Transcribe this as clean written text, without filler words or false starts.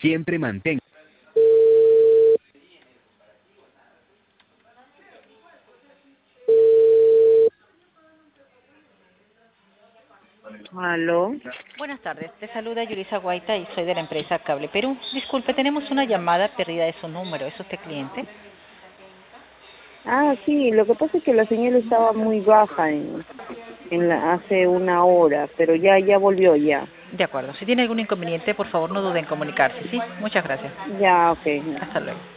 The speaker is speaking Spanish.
Siempre mantenga. Aló. Buenas tardes, te saluda Yulisa Guaita y soy de la empresa Cable Perú. Disculpe, tenemos una llamada perdida de su número, ¿es usted cliente? Ah, sí, lo que pasa es que la señal estaba muy baja hace una hora, pero ya volvió ya. De acuerdo, si tiene algún inconveniente, por favor no duden en comunicarse, ¿sí? Muchas gracias. Ya, ok. Hasta luego.